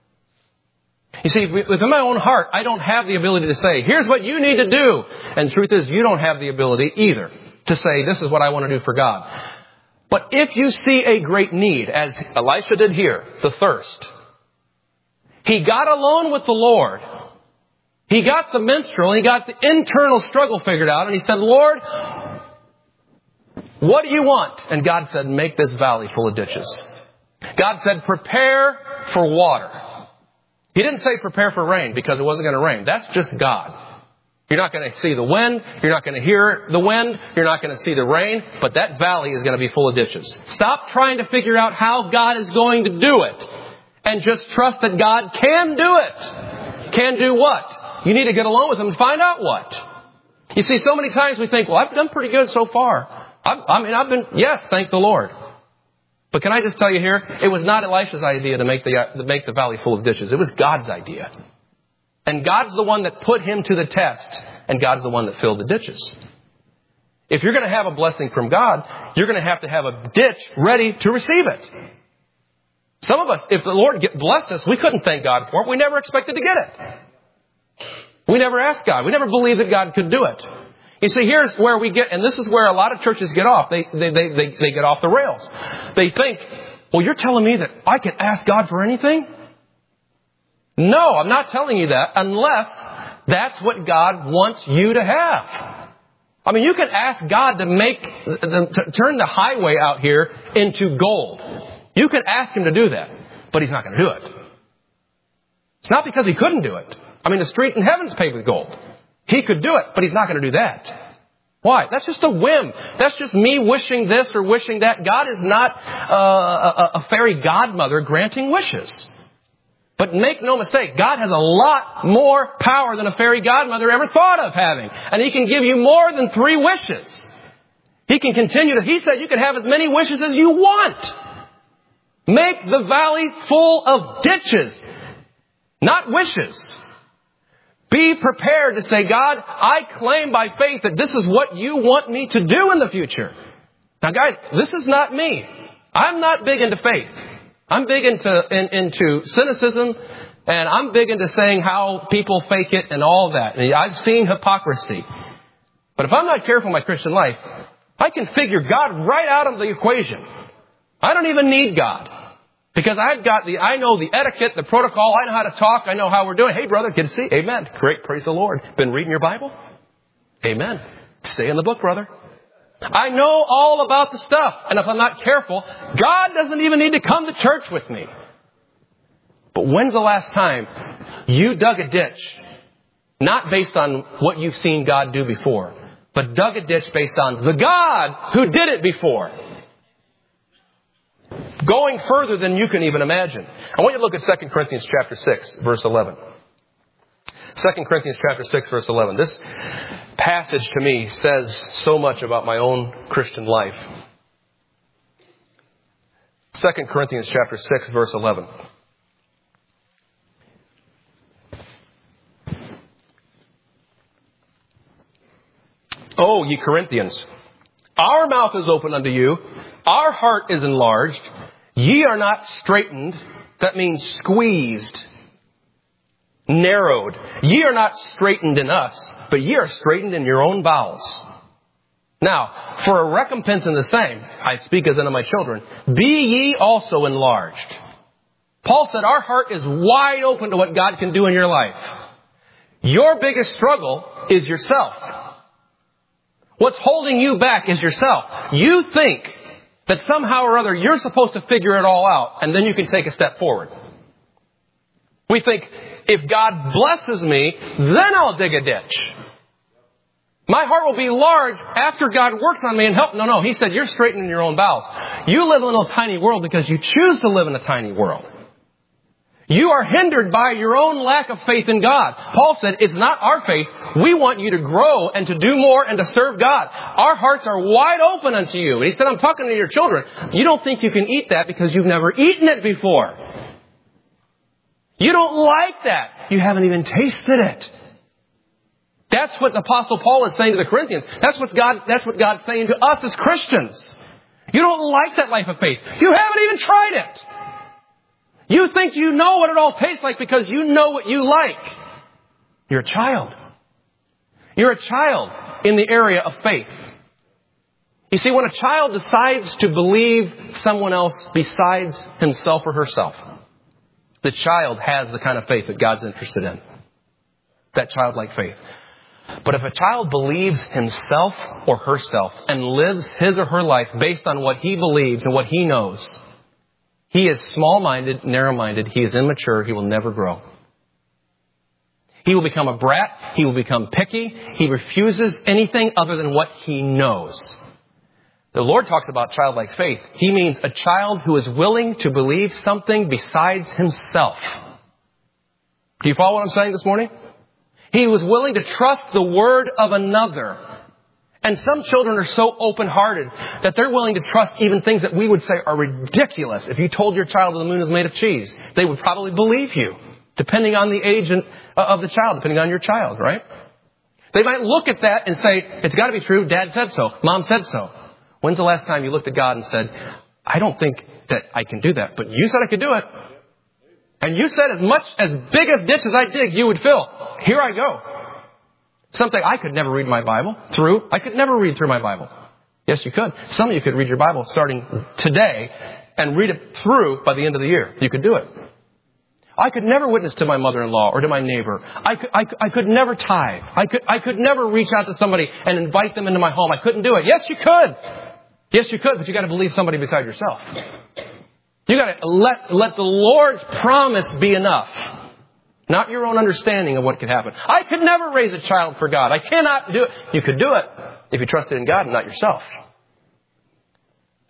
You see, within my own heart, I don't have the ability to say, here's what you need to do. And the truth is, you don't have the ability either to say, this is what I want to do for God. But if you see a great need, as Elisha did here, the thirst, he got alone with the Lord. He got the minstrel, and he got the internal struggle figured out, and he said, Lord, what do you want? And God said, make this valley full of ditches. God said, prepare for water. He didn't say prepare for rain because it wasn't going to rain. That's just God. You're not going to see the wind. You're not going to hear the wind. You're not going to see the rain. But that valley is going to be full of ditches. Stop trying to figure out how God is going to do it. And just trust that God can do it. Can do what? You need to get along with Him and find out what. You see, so many times we think, well, I've done pretty good so far. Yes, thank the Lord. But can I just tell you here, it was not Elisha's idea to make the valley full of ditches. It was God's idea. And God's the one that put him to the test. And God's the one that filled the ditches. If you're going to have a blessing from God, you're going to have a ditch ready to receive it. Some of us, if the Lord blessed us, we couldn't thank God for it. We never expected to get it. We never asked God. We never believed that God could do it. You see, here's where we get, and this is where a lot of churches get off. They get off the rails. They think, well, you're telling me that I can ask God for anything? No, I'm not telling you that unless that's what God wants you to have. I mean, you can ask God to turn the highway out here into gold. You can ask Him to do that, but He's not going to do it. It's not because He couldn't do it. I mean, the street in heaven's paved with gold. He could do it, but He's not going to do that. Why? That's just a whim. That's just me wishing this or wishing that. God is not a fairy godmother granting wishes. But make no mistake, God has a lot more power than a fairy godmother ever thought of having. And He can give you more than 3 wishes. He can continue to, He said you can have as many wishes as you want. Make the valley full of ditches, not wishes. Be prepared to say, God, I claim by faith that this is what you want me to do in the future. Now guys, this is not me. I'm not big into faith. I'm big into cynicism, and I'm big into saying how people fake it and all that. And I've seen hypocrisy. But if I'm not careful in my Christian life, I can figure God right out of the equation. I don't even need God. Because I know the etiquette, the protocol, I know how to talk, I know how we're doing. Hey brother, good to see you. Amen. Great, praise the Lord. Been reading your Bible? Amen. Stay in the book, brother. I know all about the stuff. And if I'm not careful, God doesn't even need to come to church with me. But when's the last time you dug a ditch, not based on what you've seen God do before, but dug a ditch based on the God who did it before? Going further than you can even imagine. I want you to look at 2 Corinthians chapter 6, verse 11. 2 Corinthians chapter 6, verse 11. This passage to me says so much about my own Christian life. 2 Corinthians chapter 6, verse 11. Oh, ye Corinthians, our mouth is open unto you, our heart is enlarged, ye are not straitened, that means squeezed, narrowed. Ye are not straitened in us, but ye are straitened in your own bowels. Now, for a recompense in the same, I speak as unto my children, be ye also enlarged. Paul said our heart is wide open to what God can do in your life. Your biggest struggle is yourself. What's holding you back is yourself. You think that somehow or other you're supposed to figure it all out, and then you can take a step forward. We think, if God blesses me, then I'll dig a ditch. My heart will be large after God works on me and help. No, He said you're straitened in your own bowels. You live in a little tiny world because you choose to live in a tiny world. You are hindered by your own lack of faith in God. Paul said, it's not our faith. We want you to grow and to do more and to serve God. Our hearts are wide open unto you. And he said, I'm talking to your children. You don't think you can eat that because you've never eaten it before. You don't like that. You haven't even tasted it. That's what the Apostle Paul is saying to the Corinthians. That's what God's saying to us as Christians. You don't like that life of faith. You haven't even tried it. You think you know what it all tastes like because you know what you like. You're a child. You're a child in the area of faith. You see, when a child decides to believe someone else besides himself or herself, the child has the kind of faith that God's interested in. That childlike faith. But if a child believes himself or herself and lives his or her life based on what he believes and what he knows, he is small-minded, narrow-minded. He is immature. He will never grow. He will become a brat. He will become picky. He refuses anything other than what he knows. The Lord talks about childlike faith. He means a child who is willing to believe something besides himself. Do you follow what I'm saying this morning? He was willing to trust the word of another. And some children are so open-hearted that they're willing to trust even things that we would say are ridiculous. If you told your child that the moon is made of cheese, they would probably believe you, depending on the age of the child, depending on your child, right? They might look at that and say, it's got to be true. Dad said so. Mom said so. When's the last time you looked at God and said, I don't think that I can do that, but you said I could do it. And you said as big a ditch as I dig, you would fill. Here I go. Something I could never read my Bible through. I could never read through my Bible. Yes, you could. Some of you could read your Bible starting today and read it through by the end of the year. You could do it. I could never witness to my mother-in-law or to my neighbor. I could never tithe. I could never reach out to somebody and invite them into my home. I couldn't do it. Yes, you could. Yes, you could, but you got to believe somebody beside yourself. You got to let the Lord's promise be enough. Not your own understanding of what could happen. I could never raise a child for God. I cannot do it. You could do it if you trusted in God and not yourself.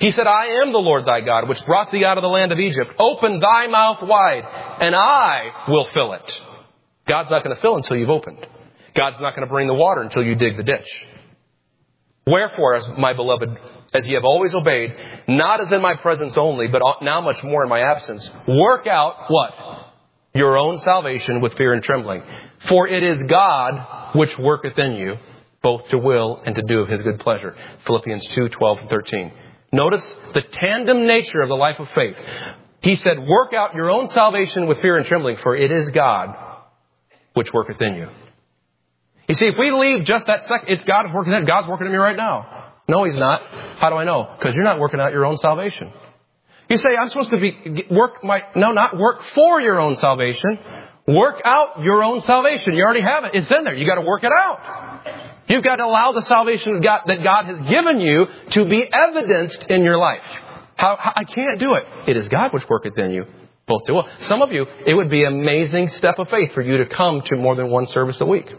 He said, I am the Lord thy God, which brought thee out of the land of Egypt. Open thy mouth wide, and I will fill it. God's not going to fill until you've opened. God's not going to bring the water until you dig the ditch. Wherefore, as my beloved, as ye have always obeyed, not as in my presence only, but now much more in my absence, work out what? Your own salvation with fear and trembling. For it is God which worketh in you, both to will and to do of his good pleasure. Philippians 2:12 and 13. Notice the tandem nature of the life of faith. He said, work out your own salvation with fear and trembling, for it is God which worketh in you. You see, if we leave just that second, it's God working in. God's working in me right now. No, he's not. How do I know? Because you're not working out your own salvation. You say, I'm supposed to not work for your own salvation. Work out your own salvation. You already have it. It's in there. You got to work it out. You've got to allow the salvation that God has given you to be evidenced in your life. I can't do it. It is God which worketh in you, both to will. Some of you, it would be an amazing step of faith for you to come to more than one service a week.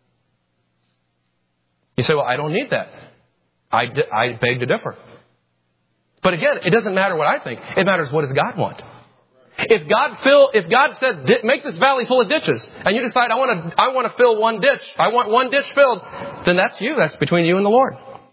You say, well, I don't need that. I beg to differ. But again, it doesn't matter what I think. It matters what does God want. If God said, make this valley full of ditches, and you decide, I want to fill one ditch, I want one ditch filled, then that's you. That's between you and the Lord.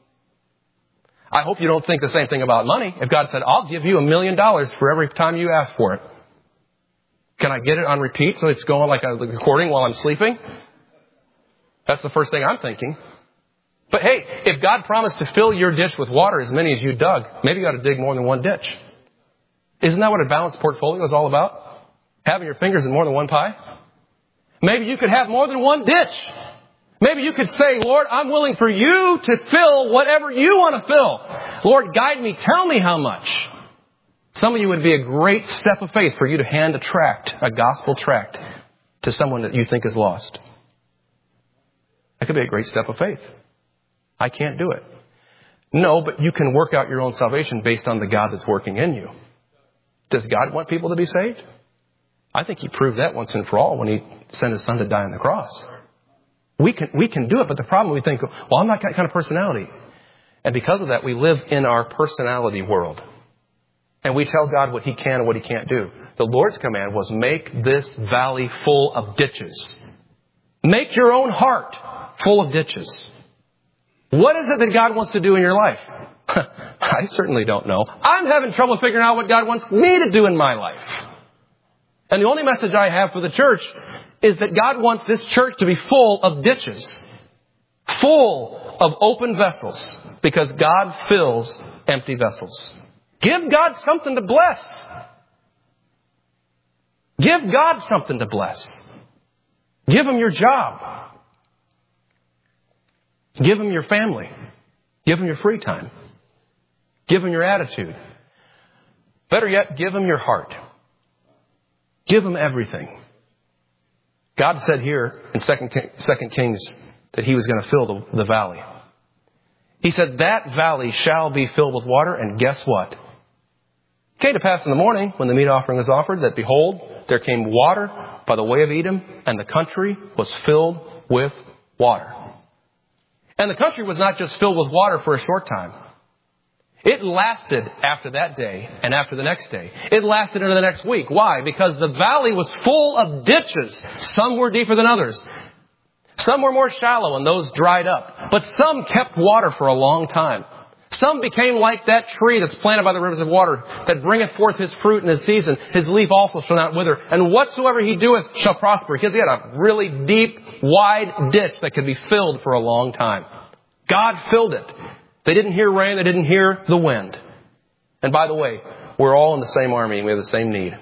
I hope you don't think the same thing about money. If God said, I'll give you $1 million for every time you ask for it, can I get it on repeat so it's going like a recording while I'm sleeping? That's the first thing I'm thinking. But hey, if God promised to fill your ditch with water as many as you dug, maybe you ought to dig more than one ditch. Isn't that what a balanced portfolio is all about? Having your fingers in more than one pie? Maybe you could have more than one ditch. Maybe you could say, Lord, I'm willing for you to fill whatever you want to fill. Lord, guide me. Tell me how much. Some of you would be a great step of faith for you to hand a gospel tract, to someone that you think is lost. That could be a great step of faith. I can't do it. No, but you can work out your own salvation based on the God that's working in you. Does God want people to be saved? I think he proved that once and for all when he sent his son to die on the cross. We can do it, but the problem we think, well, I'm not that kind of personality. And because of that, we live in our personality world. And we tell God what he can and what he can't do. The Lord's command was make this valley full of ditches. Make your own heart full of ditches. What is it that God wants to do in your life? I certainly don't know. I'm having trouble figuring out what God wants me to do in my life. And the only message I have for the church is that God wants this church to be full of ditches. Full of open vessels. Because God fills empty vessels. Give God something to bless. Give God something to bless. Give him your job. Give him your family. Give him your free time. Give him your attitude. Better yet, give him your heart. Give him everything. God said here in 2 Kings that he was going to fill the valley. He said that valley shall be filled with water, and guess what? It came to pass in the morning when the meat offering was offered that behold, there came water by the way of Edom, and the country was filled with water. And the country was not just filled with water for a short time. It lasted after that day and after the next day. It lasted into the next week. Why? Because the valley was full of ditches. Some were deeper than others. Some were more shallow and those dried up. But some kept water for a long time. Some became like that tree that's planted by the rivers of water, that bringeth forth his fruit in his season. His leaf also shall not wither. And whatsoever he doeth shall prosper. Because he had a really deep, wide ditch that could be filled for a long time. God filled it. They didn't hear rain. They didn't hear the wind. And by the way, we're all in the same army and we have the same need.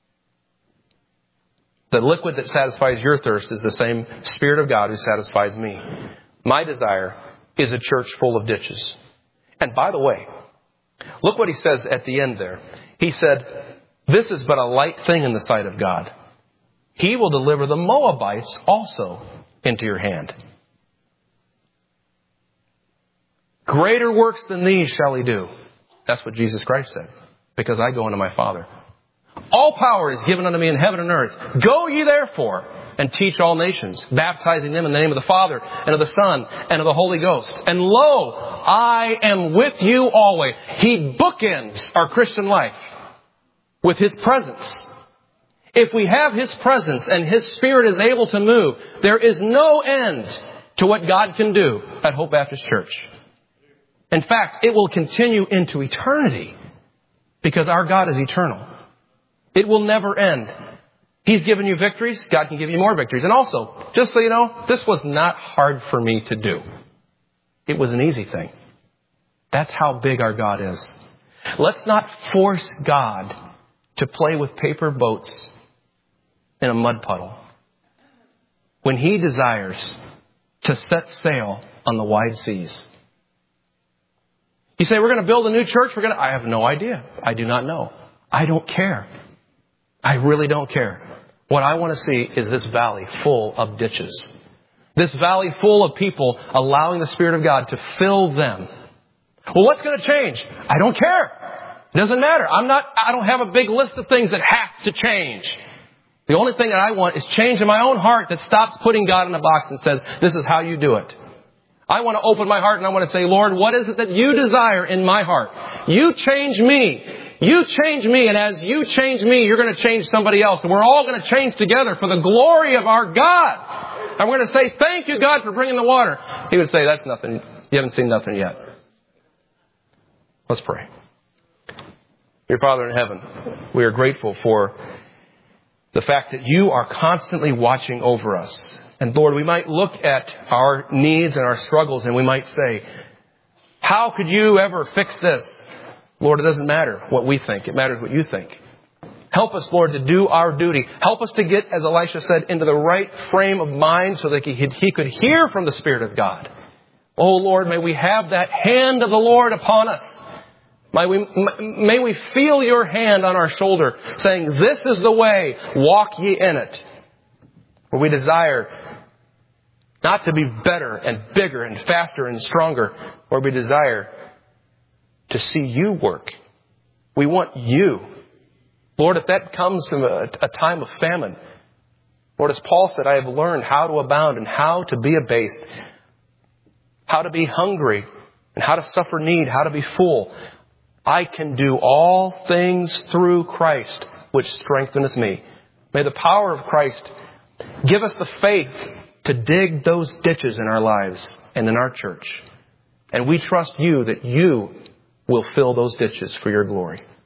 The liquid that satisfies your thirst is the same Spirit of God who satisfies me. My desire is a church full of ditches. And by the way, look what he says at the end there. He said, this is but a light thing in the sight of God. He will deliver the Moabites also into your hand. Greater works than these shall he do. That's what Jesus Christ said. Because I go unto my Father. All power is given unto me in heaven and earth. Go ye therefore and teach all nations, baptizing them in the name of the Father and of the Son and of the Holy Ghost. And lo, I am with you always. He bookends our Christian life with His presence. If we have His presence and His Spirit is able to move, there is no end to what God can do at Hope Baptist Church. In fact, it will continue into eternity because our God is eternal. It will never end. He's given you victories. God can give you more victories. And also, just so you know, this was not hard for me to do. It was an easy thing. That's how big our God is. Let's not force God to play with paper boats in a mud puddle when He desires to set sail on the wide seas. You say, we're going to build a new church. I have no idea. I do not know. I don't care. I really don't care. What I want to see is this valley full of ditches. This valley full of people allowing the Spirit of God to fill them. Well, what's going to change? I don't care. It doesn't matter. I don't have a big list of things that have to change. The only thing that I want is change in my own heart that stops putting God in a box and says, this is how you do it. I want to open my heart and I want to say, Lord, what is it that you desire in my heart? You change me. You change me. And as you change me, you're going to change somebody else. And we're all going to change together for the glory of our God. And we're going to say, thank you, God, for bringing the water. He would say, that's nothing. You haven't seen nothing yet. Let's pray. Dear Father in heaven, we are grateful for the fact that you are constantly watching over us. And Lord, we might look at our needs and our struggles and we might say, how could you ever fix this? Lord, it doesn't matter what we think. It matters what you think. Help us, Lord, to do our duty. Help us to get, as Elisha said, into the right frame of mind so that he could hear from the Spirit of God. Oh, Lord, may we have that hand of the Lord upon us. May we feel your hand on our shoulder saying, this is the way, walk ye in it. Where we desire not to be better and bigger and faster and stronger, where we desire to see you work. We want you. Lord, if that comes from a time of famine, Lord, as Paul said, I have learned how to abound and how to be abased, how to be hungry and how to suffer need, how to be full. I can do all things through Christ, which strengtheneth me. May the power of Christ give us the faith to dig those ditches in our lives and in our church. And we trust you that you will fill those ditches for your glory.